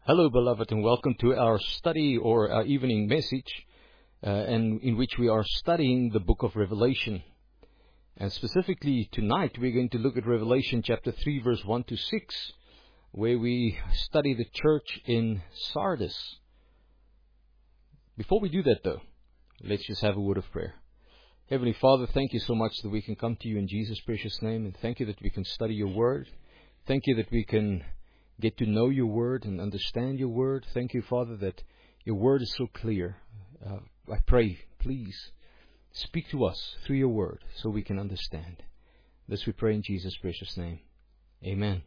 Hello, beloved, and welcome to our study or our evening message, and in which we are studying the book of Revelation. And specifically tonight, we're going to look at Revelation chapter 3, verse 1 to 6, where we study the church in Sardis. Before we do that, though, let's just have a word of prayer. Heavenly Father, thank you so much that we can come to you in Jesus' precious name, and thank you that we can study your word. Thank you that we can get to know your word and understand your word. Thank you, Father, that your word is so clear. I pray, please, speak to us through your word so we can understand. This we pray in Jesus' precious name. Amen.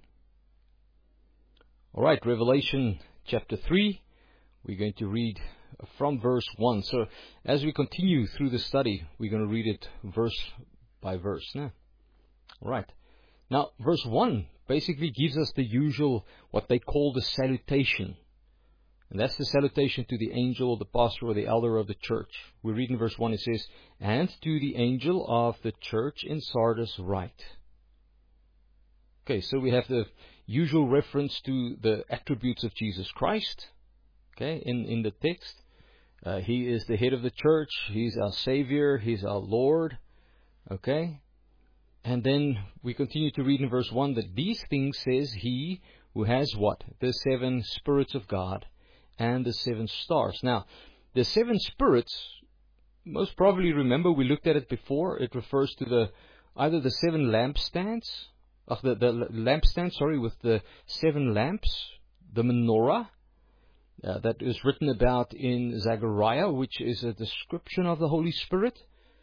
All right, Revelation chapter 3. We're going to read from verse 1. So as we continue through the study, we're going to read it verse by verse. All right. Now, verse 1 basically gives us the usual, what they call the salutation. And that's the salutation to the angel or the pastor or the elder of the church. We read in verse 1, it says, "And to the angel of the church in Sardis write." Okay, so we have the usual reference to the attributes of Jesus Christ. Okay, in the text. He is the head of the church. He's our Savior. He's our Lord. Okay. And then we continue to read in verse 1 that these things says he who has what? The 7 spirits of God and the 7 stars. Now, the 7 spirits, most probably remember we looked at it before. It refers to either the 7 lampstands, the lampstand, with the 7 lamps, the menorah, that is written about in Zechariah, which is a description of the Holy Spirit.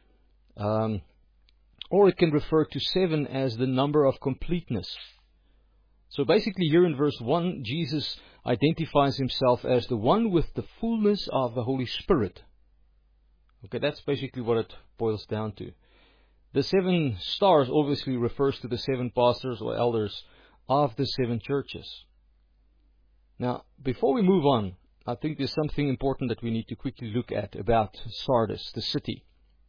Or it can refer to 7 as the number of completeness. So basically here in verse 1, Jesus identifies himself as the one with the fullness of the Holy Spirit. Okay, that's basically what it boils down to. The 7 stars obviously refers to the 7 pastors or elders of the 7 churches. Now, before we move on, I think there's something important that we need to quickly look at about Sardis, the city.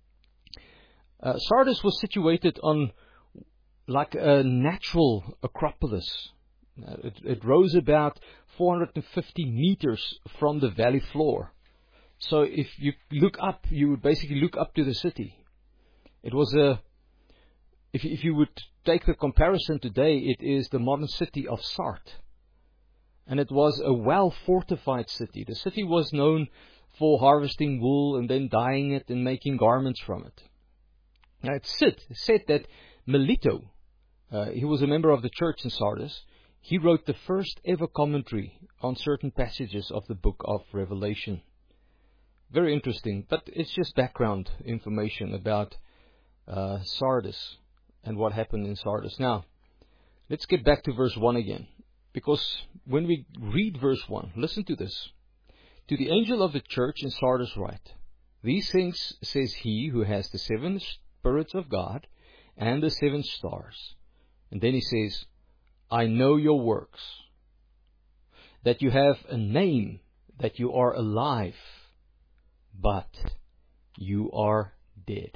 Sardis was situated on like a natural acropolis. It rose about 450 meters from the valley floor. So if you look up, you would basically look up to the city. It was if you would take the comparison today, it is the modern city of Sart. And it was a well-fortified city. The city was known for harvesting wool and then dyeing it and making garments from it. Now it's said that Melito, he was a member of the church in Sardis. He wrote the first ever commentary on certain passages of the book of Revelation. Very interesting, but it's just background information about Sardis and what happened in Sardis. Now, let's get back to verse 1 again. Because when we read verse 1, listen to this. "To the angel of the church in Sardis write, these things says he who has the 7 spirits of God and the 7 stars." And then he says, "I know your works, that you have a name, that you are alive, but you are dead."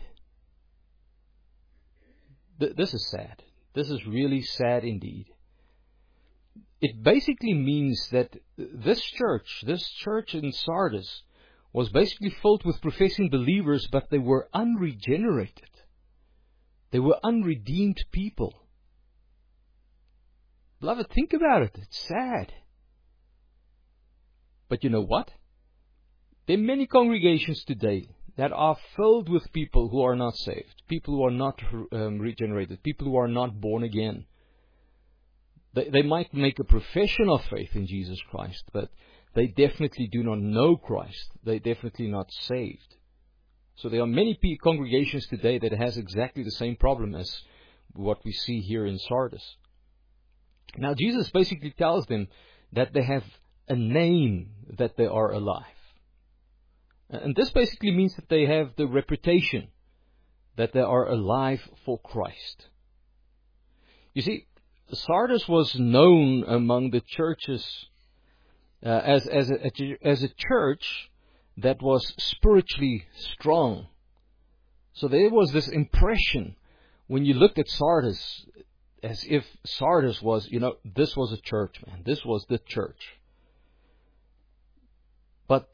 This is sad. This is really sad indeed. It basically means that this church in Sardis, was basically filled with professing believers, but they were unregenerated. They were unredeemed people. Beloved, think about it. It's sad. But you know what? There are many congregations today that are filled with people who are not saved, people who are not regenerated, people who are not born again. They might make a profession of faith in Jesus Christ, but they definitely do not know Christ. They're definitely not saved. So there are many congregations today that has exactly the same problem as what we see here in Sardis. Now Jesus basically tells them that they have a name, that they are alive. And this basically means that they have the reputation that they are alive for Christ. You see, Sardis was known among the churches as a church that was spiritually strong. So there was this impression when you looked at Sardis, as if Sardis was, this was a church, man. This was the church. But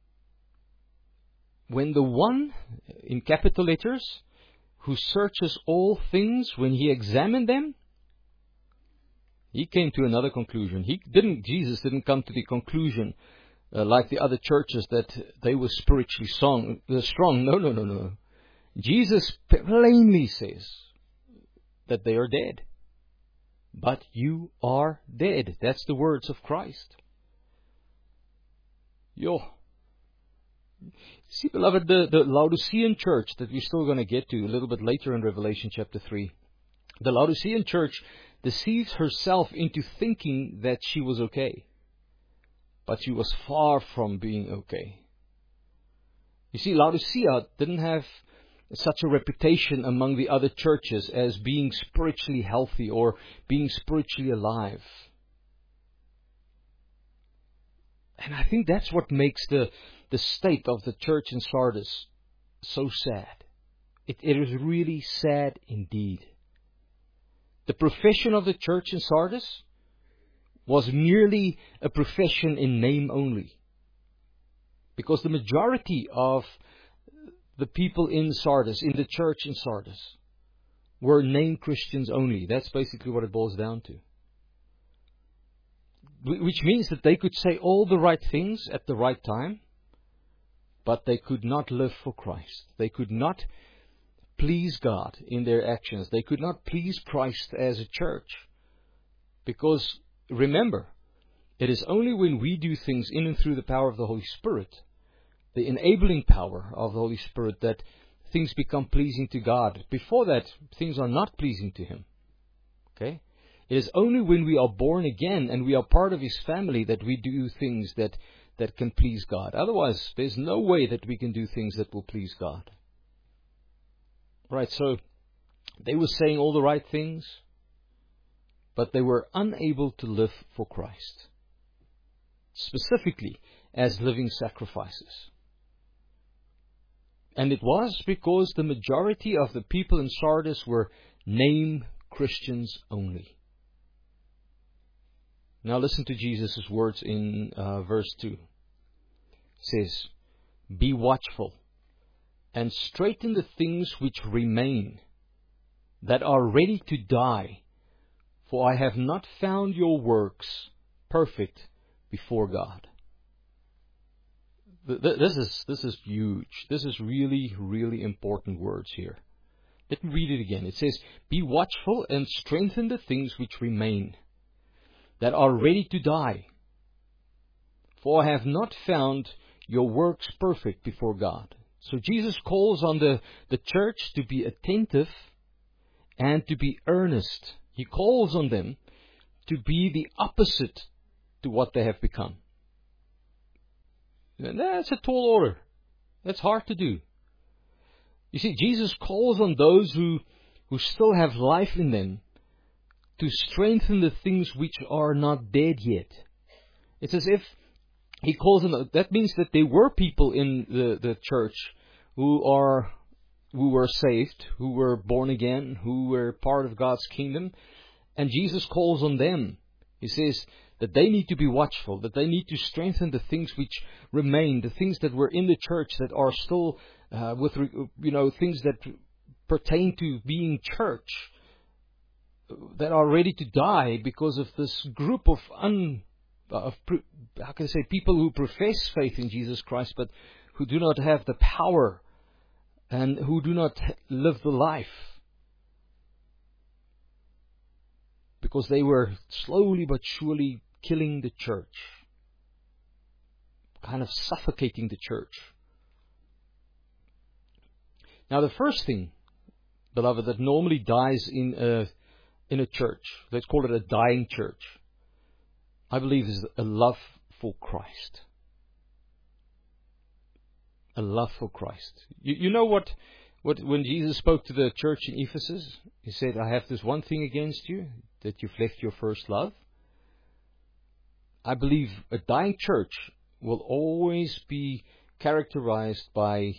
when the one, in capital letters, who searches all things, when he examined them, he came to another conclusion. Jesus didn't come to the conclusion, like the other churches, that they were spiritually strong. No. Jesus plainly says that they are dead. But you are dead. That's the words of Christ. See, beloved, the Laodicean church that we're still going to get to a little bit later in Revelation chapter 3. The Laodicean church deceives herself into thinking that she was okay. But she was far from being okay. You see, Laodicea didn't have such a reputation among the other churches as being spiritually healthy or being spiritually alive. And I think that's what makes the state of the church in Sardis so sad. It is really sad indeed. The profession of the church in Sardis was merely a profession in name only. Because the majority of the people in Sardis, in the church in Sardis, were named Christians only. That's basically what it boils down to. Which means that they could say all the right things at the right time, but they could not live for Christ. They could not please God in their actions. They could not please Christ as a church. Because, remember, it is only when we do things in and through the power of the Holy Spirit, the enabling power of the Holy Spirit, that things become pleasing to God. Before that, things are not pleasing to Him. Okay? It is only when we are born again and we are part of His family that we do things that can please God. Otherwise, there's no way that we can do things that will please God. Right, so they were saying all the right things, but they were unable to live for Christ. Specifically, as living sacrifices. And it was because the majority of the people in Sardis were name Christians only. Now listen to Jesus' words in verse 2. It says, "Be watchful, and straighten the things which remain, that are ready to die, for I have not found your works perfect before God." This is huge. This is really, really important words here. Let me read it again. It says, "Be watchful and strengthen the things which remain, that are ready to die, for I have not found your works perfect before God." So Jesus calls on the church to be attentive and to be earnest. He calls on them to be the opposite to what they have become. And that's a tall order. That's hard to do. You see, Jesus calls on those who still have life in them to strengthen the things which are not dead yet. It's as if He calls them. That means that there were people in the church who were saved, who were born again, who were part of God's kingdom, and Jesus calls on them. He says that they need to be watchful, that they need to strengthen the things which remain, the things that were in the church that are still things that pertain to being church, that are ready to die because of this group of people who profess faith in Jesus Christ, but who do not have the power and who do not live the life. Because they were slowly but surely killing the church, kind of suffocating the church. Now, the first thing, beloved, that normally dies in a church, let's call it a dying church, I believe is a love for Christ. A love for Christ. You know what when Jesus spoke to the church in Ephesus, He said, "I have this one thing against you, that you've left your first love." I believe a dying church will always be characterized by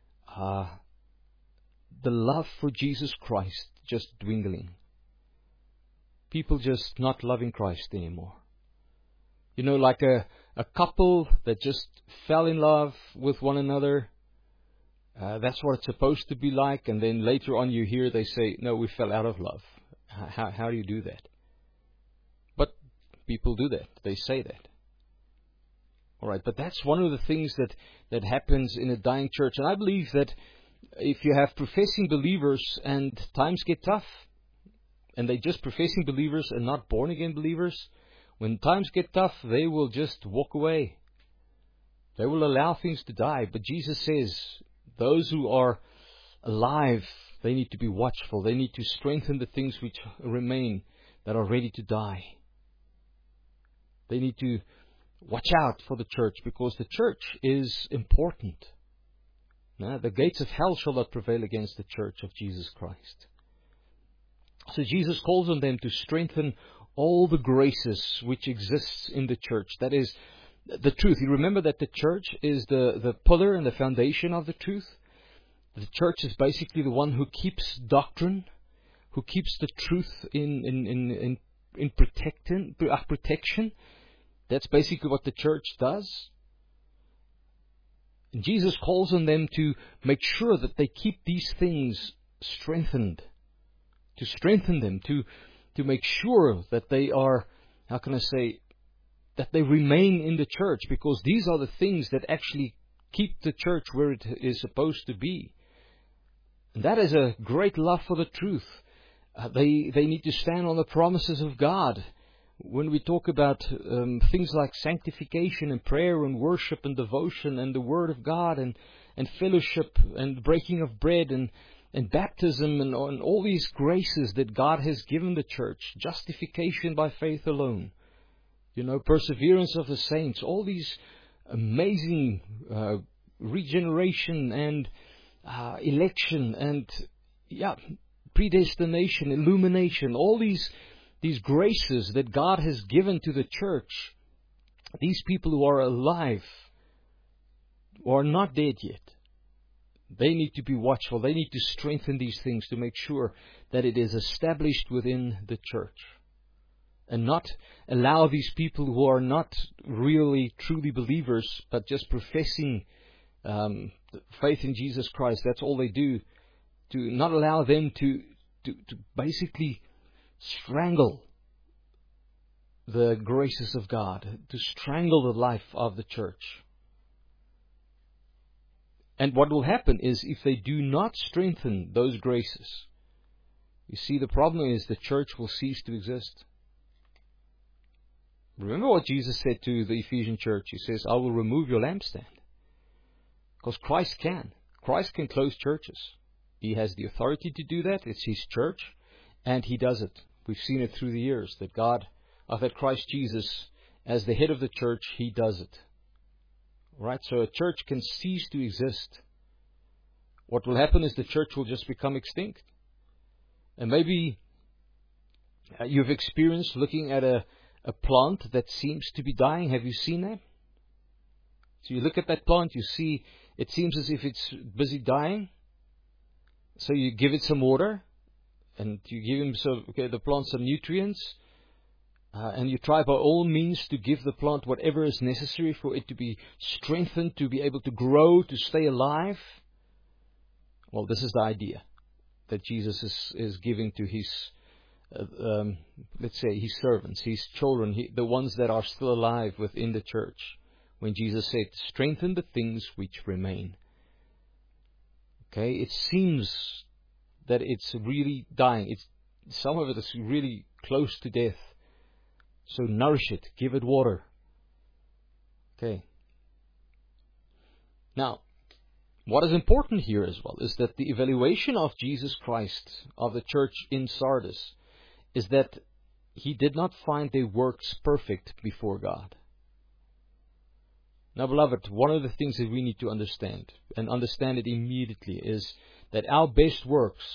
the love for Jesus Christ just dwindling. People just not loving Christ anymore. You know, like a a couple that just fell in love with one another. That's what it's supposed to be like. And then later on you hear they say, no, we fell out of love. How do you do that? But people do that. They say that. All right, but that's one of the things that happens in a dying church. And I believe that if you have professing believers and times get tough, and they're just professing believers and not born-again believers, when times get tough, they will just walk away. They will allow things to die. But Jesus says, those who are alive, they need to be watchful. They need to strengthen the things which remain that are ready to die. They need to watch out for the church, because the church is important. Now, the gates of hell shall not prevail against the church of Jesus Christ. So Jesus calls on them to strengthen all the graces which exists in the church. That is the truth. You remember that the church is the pillar and the foundation of the truth. The church is basically the one who keeps doctrine, who keeps the truth in protection. That's basically what the church does. And Jesus calls on them to make sure that they keep these things strengthened. To strengthen them, to make sure that they are, that they remain in the church, because these are the things that actually keep the church where it is supposed to be. And that is a great love for the truth. They need to stand on the promises of God. When we talk about things like sanctification and prayer and worship and devotion and the Word of God and fellowship and breaking of bread and baptism and all these graces that God has given the church, justification by faith alone, perseverance of the saints, all these amazing regeneration and election and predestination, illumination, all these graces that God has given to the church. These people who are alive, or are not dead yet, they need to be watchful. They need to strengthen these things to make sure that it is established within the church. And not allow these people who are not really truly believers, but just professing faith in Jesus Christ, that's all they do, to not allow them to basically strangle the graces of God, to strangle the life of the church. And what will happen is, if they do not strengthen those graces, you see, the problem is the church will cease to exist. Remember what Jesus said to the Ephesian church. He says, I will remove your lampstand. Because Christ can. Christ can close churches. He has the authority to do that. It's His church, and He does it. We've seen it through the years that that Christ Jesus, as the head of the church, He does it. Right? So a church can cease to exist. What will happen is the church will just become extinct. And maybe you've experienced looking at a plant that seems to be dying. Have you seen that? So you look at that plant, you see it seems as if it's busy dying. So you give it some water, and you give the plant some nutrients, and you try by all means to give the plant whatever is necessary for it to be strengthened, to be able to grow, to stay alive. Well, this is the idea that Jesus is giving to His, let's say, His servants, His children, the ones that are still alive within the church. When Jesus said, strengthen the things which remain. Okay, it seems that it's really dying. Some of it is really close to death. So nourish it, give it water. Okay. Now, what is important here as well is that the evaluation of Jesus Christ, of the church in Sardis, is that He did not find their works perfect before God. Now, beloved, one of the things that we need to understand, and understand it immediately, is that our best works,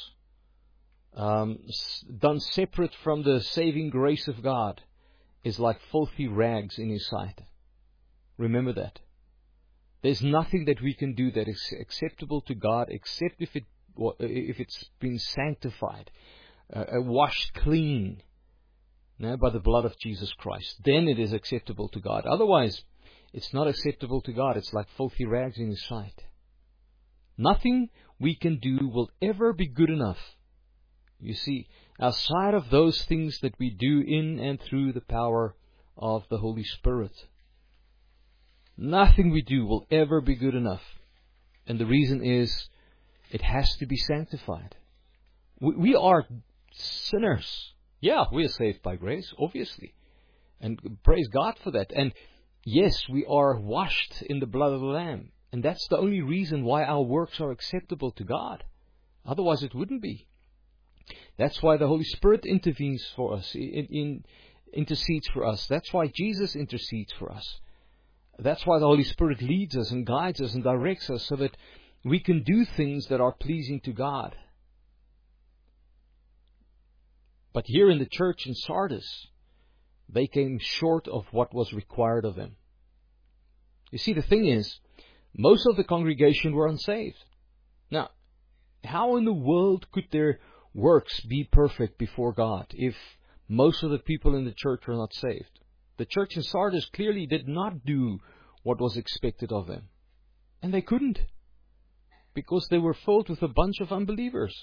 done separate from the saving grace of God, is like filthy rags in His sight. Remember that. There's nothing that we can do that is acceptable to God except if it's been sanctified, washed clean by the blood of Jesus Christ. Then it is acceptable to God. Otherwise, it's not acceptable to God. It's like filthy rags in His sight. Nothing we can do will ever be good enough. You see, outside of those things that we do in and through the power of the Holy Spirit, nothing we do will ever be good enough. And the reason is, it has to be sanctified. We are sinners. Yeah, we are saved by grace, obviously. And praise God for that. And yes, we are washed in the blood of the Lamb. And that's the only reason why our works are acceptable to God. Otherwise it wouldn't be. That's why the Holy Spirit intervenes for us, intercedes for us. That's why Jesus intercedes for us. That's why the Holy Spirit leads us and guides us and directs us so that we can do things that are pleasing to God. But here in the church in Sardis, they came short of what was required of them. You see, the thing is, most of the congregation were unsaved. Now, how in the world could their works be perfect before God if most of the people in the church were not saved? The church in Sardis clearly did not do what was expected of them. And they couldn't, because they were filled with a bunch of unbelievers.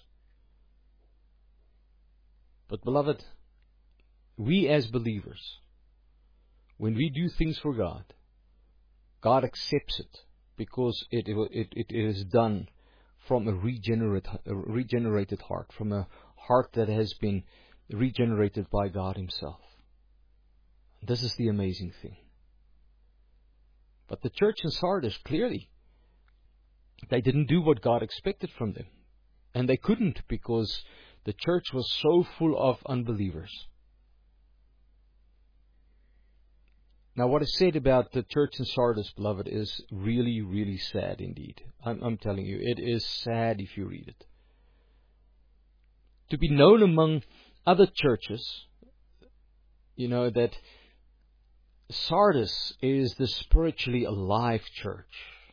But beloved, we as believers, when we do things for God, God accepts it because it is done from a regenerated heart, from a heart that has been regenerated by God Himself. This is the amazing thing. But the church in Sardis, clearly, they didn't do what God expected from them. And they couldn't, because the church was so full of unbelievers. Now, what is said about the church in Sardis, beloved, is really, really sad indeed. I'm telling you, it is sad if you read it. To be known among other churches, you know, that Sardis is the spiritually alive church.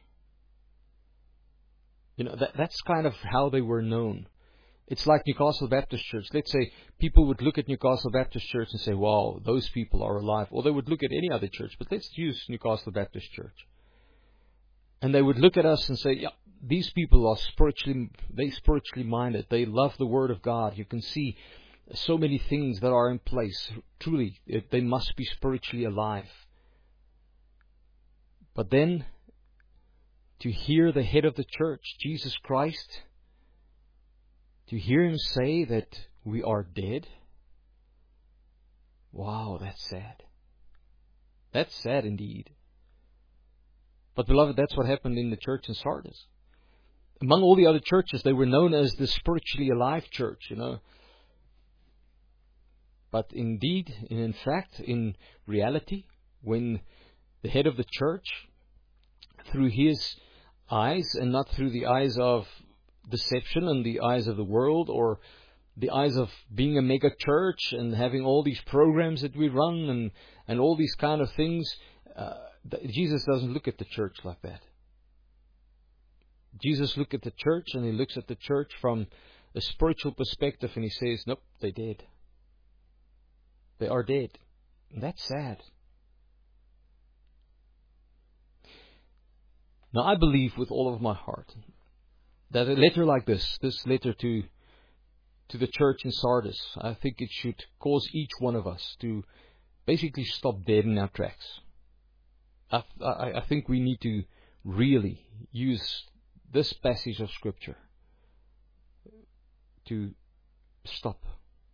You know, that's kind of how they were known. It's like Newcastle Baptist Church. Let's say people would look at Newcastle Baptist Church and say, wow, those people are alive. Or they would look at any other church, but let's use Newcastle Baptist Church. And they would look at us and say, yeah, these people are spiritually minded. They love the Word of God. You can see so many things that are in place. Truly, they must be spiritually alive. But then, to hear the head of the church, Jesus Christ, to hear Him say that we are dead, wow, that's sad. That's sad indeed. But beloved, that's what happened in the church in Sardis. Among all the other churches, they were known as the spiritually alive church, you know. But indeed, in fact, in reality, when the head of the church, through his eyes and not through the eyes of deception and the eyes of the world, or the eyes of being a mega church and having all these programs that we run and all these kind of things, Jesus doesn't look at the church like that. Jesus looks at the church, and He looks at the church from a spiritual perspective, and He says, nope, they're dead. They are dead. And that's sad. Now, I believe with all of my heart that a letter like this letter to the church in Sardis, I think it should cause each one of us to basically stop dead in our tracks. I think we need to really use this passage of Scripture to stop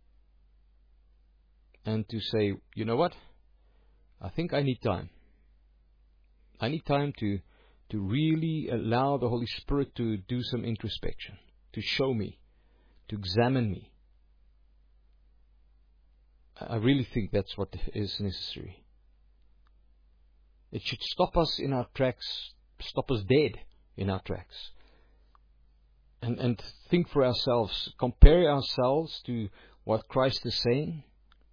and to say, you know what? I think I need time. I need time to really allow the Holy Spirit to do some introspection, to show me, to examine me. I really think that's what is necessary. It should stop us in our tracks, stop us dead in our tracks. And think for ourselves, compare ourselves to what Christ is saying.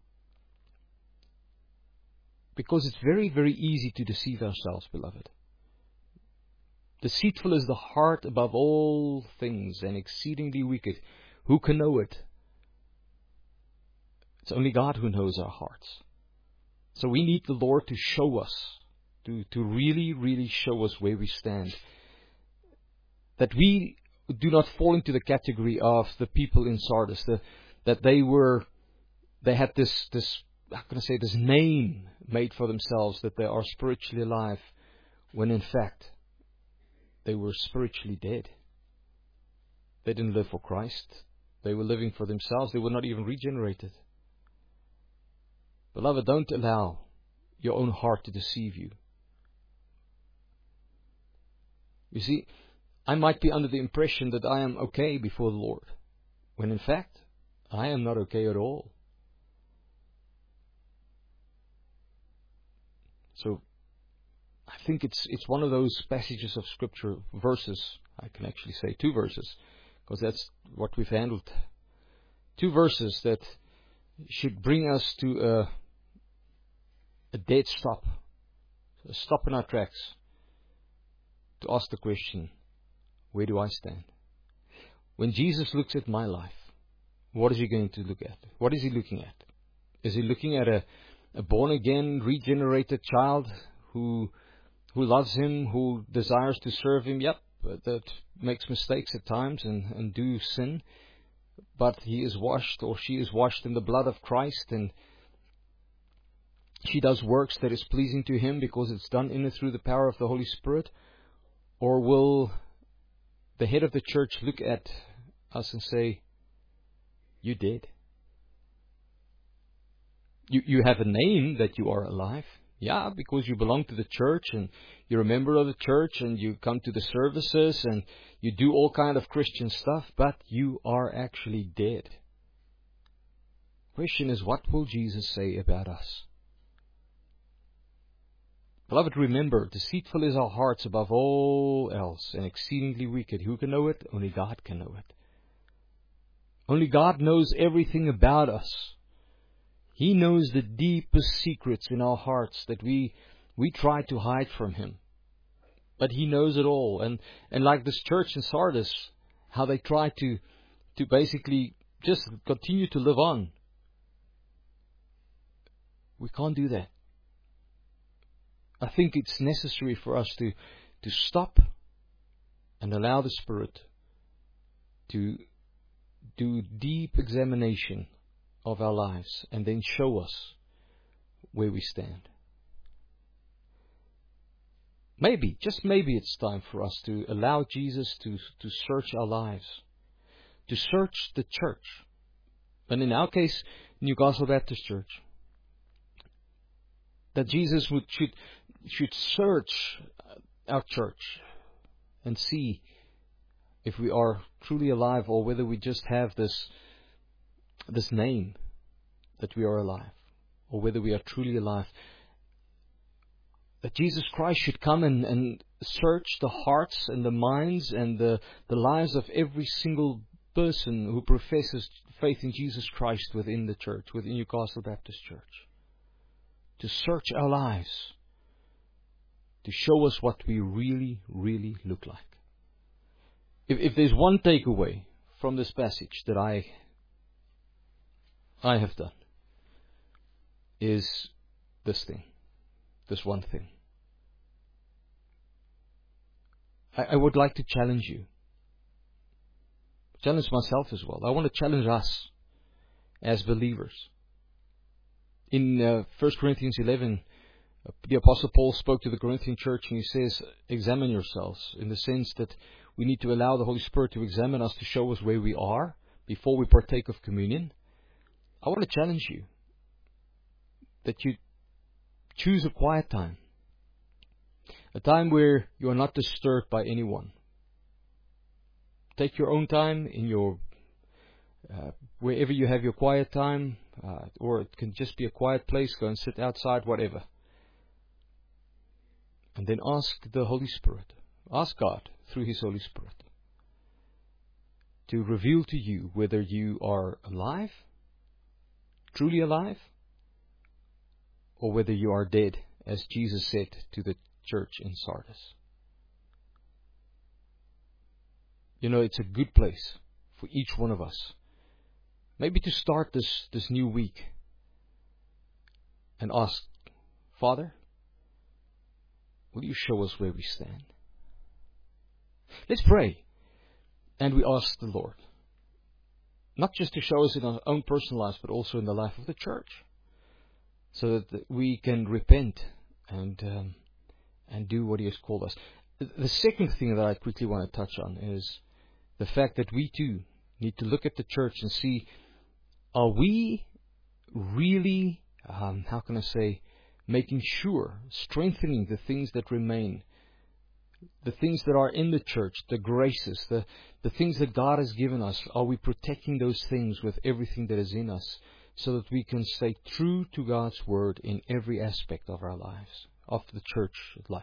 Because it's very, very easy to deceive ourselves, beloved. Deceitful is the heart above all things, and exceedingly wicked. Who can know it? It's only God who knows our hearts. So we need the Lord to show us to really, really show us where we stand. That we do not fall into the category of the people in Sardis, that they had this, how can I say, this name made for themselves, that they are spiritually alive, when in fact they were spiritually dead. They didn't live for Christ. They were living for themselves. They were not even regenerated. Beloved, don't allow your own heart to deceive you. You see, I might be under the impression that I am okay before the Lord, when in fact I am not okay at all. So I think it's one of those passages of Scripture, verses, I can actually say 2 verses, because that's what we've handled. 2 verses that should bring us to a dead stop, a stop in our tracks, to ask the question, where do I stand? When Jesus looks at my life, what is He going to look at? What is He looking at? Is He looking at a born-again, regenerated child who loves Him, who desires to serve Him? Yep, that makes mistakes at times and do sin, but he is washed, or she is washed in the blood of Christ, and she does works that is pleasing to Him because it's done in and through the power of the Holy Spirit? Or will the head of the church look at us and say, you did. You have a name that you are alive. Yeah, because you belong to the church and you're a member of the church and you come to the services and you do all kind of Christian stuff, but you are actually dead. Question is, what will Jesus say about us? Beloved, remember, deceitful is our hearts above all else, and exceedingly wicked. Who can know it? Only God can know it. Only God knows everything about us. He knows the deepest secrets in our hearts that we try to hide from Him. But He knows it all. And like this church in Sardis, how they try to basically just continue to live on. We can't do that. I think it's necessary for us to stop and allow the Spirit to do deep examination of our lives and then show us where we stand. Maybe, just maybe, it's time for us to allow Jesus to search our lives, to search the church. And in our case, Newcastle Baptist Church, that Jesus should search our church and see if we are truly alive, or whether we just have this name that we are alive, or whether we are truly alive. That Jesus Christ should come and search the hearts and the minds and the lives of every single person who professes faith in Jesus Christ within the church, within Newcastle Baptist Church. To search our lives, to show us what we really, really look like. If there's one takeaway from this passage that I have done, is this thing, this one thing. I would like to challenge you, challenge myself as well. I want to challenge us as believers. In 1 Corinthians 11, the Apostle Paul spoke to the Corinthian church and he says, examine yourselves, in the sense that we need to allow the Holy Spirit to examine us, to show us where we are before we partake of communion. I want to challenge you that you choose a quiet time, a time where you are not disturbed by anyone. Take your own time in your wherever you have your quiet time, or it can just be a quiet place. Go and sit outside, whatever. And then ask the Holy Spirit, ask God through His Holy Spirit to reveal to you whether you are alive, truly alive, or whether you are dead, as Jesus said to the church in Sardis. You know, it's a good place for each one of us, maybe to start this new week and ask, Father, will you show us where we stand? Let's pray. And we ask the Lord, not just to show us in our own personal lives, but also in the life of the church, so that we can repent and do what He has called us. The second thing that I quickly want to touch on is the fact that we too need to look at the church and see, are we really, making sure, strengthening the things that remain, the things that are in the church, the graces, the things that God has given us, are we protecting those things with everything that is in us, so that we can stay true to God's Word in every aspect of our lives, of the church life?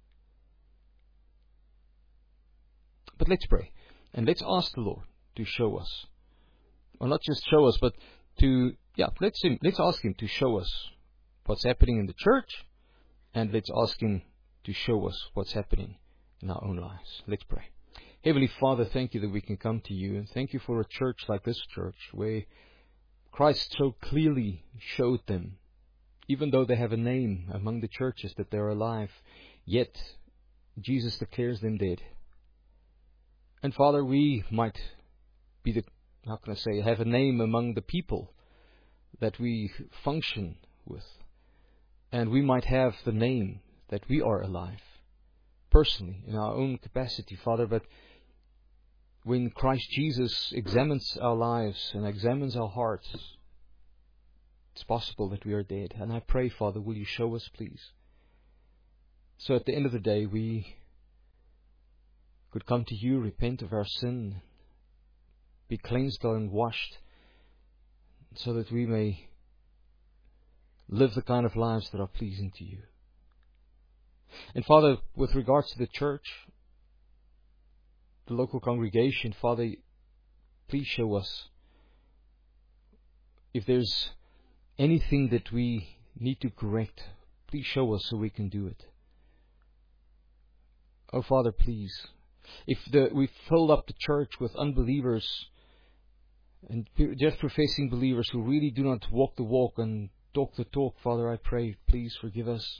But let's pray, and let's ask the Lord to show us, or not just show us, but let's ask Him to show us what's happening in the church, and let's ask Him to show us what's happening in our own lives. Let's pray. Heavenly Father, thank You that we can come to You, and thank You for a church like this church, where Christ so clearly showed them, even though they have a name among the churches, that they're alive, yet Jesus declares them dead. And Father, we might be have a name among the people that we function with, and we might have the name that we are alive, personally, in our own capacity, Father, but when Christ Jesus examines our lives and examines our hearts, it's possible that we are dead. And I pray, Father, will You show us, please, so at the end of the day we could come to You, repent of our sin, be cleansed and washed, so that we may live the kind of lives that are pleasing to You. And Father, with regards to the church, the local congregation, Father, please show us if there's anything that we need to correct. Please show us so we can do it. Oh Father, please, if we filled up the church with unbelievers and just professing believers who really do not walk the walk and talk the talk, Father, I pray, please forgive us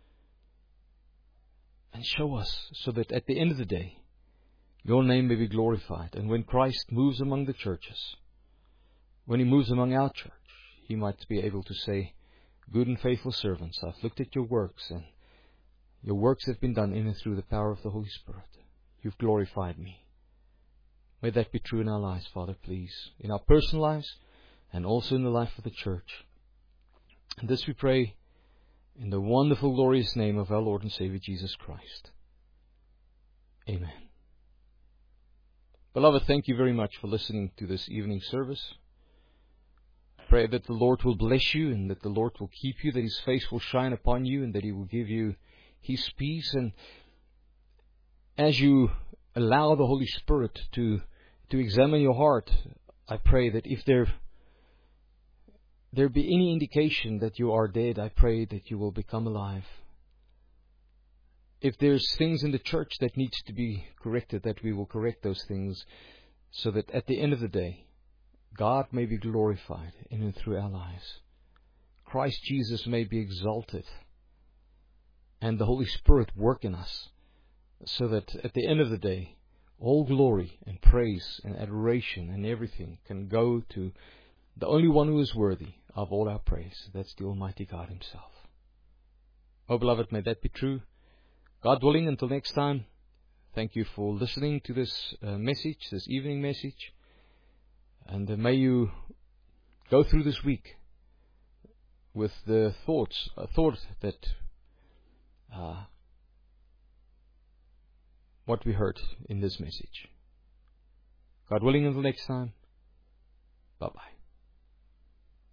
and show us, so that at the end of the day, Your name may be glorified. And when Christ moves among the churches, when He moves among our church, He might be able to say, good and faithful servants, I've looked at your works, and your works have been done in and through the power of the Holy Spirit. You've glorified me. May that be true in our lives, Father, please, in our personal lives and also in the life of the church. And this we pray in the wonderful, glorious name of our Lord and Savior, Jesus Christ. Amen. Beloved, thank you very much for listening to this evening service. I pray that the Lord will bless you, and that the Lord will keep you, that His face will shine upon you, and that He will give you His peace. And as you allow the Holy Spirit to examine your heart, I pray that if there be any indication that you are dead, I pray that you will become alive. If there's things in the church that needs to be corrected, that we will correct those things, so that at the end of the day, God may be glorified in and through our lives. Christ Jesus may be exalted, and the Holy Spirit work in us, so that at the end of the day, all glory and praise and adoration and everything can go to the only one who is worthy of all our praise. That's the Almighty God Himself. Oh, beloved, may that be true. God willing, until next time, thank you for listening to this message, this evening message. And may you go through this week with the thought that what we heard in this message. God willing, until next time, bye-bye.